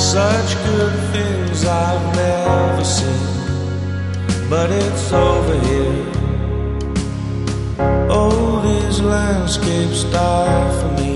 Such good things I've never seen, but it's over here. Oh, these landscapes die for me.